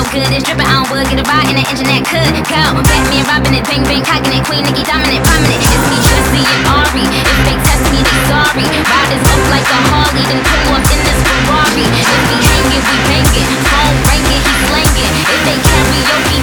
good. It's dripping on wood, get a ride in the engine that could go. Batman robbing it, bang bang cocking it, Queen Nicki dominant, prominent. It's me, Jesse and Ari. If they test me, they sorry. Riders up like a Harley, then pull off in this Ferrari. If we hanging, we banging. Phone ringing, he slanging. If they karaoke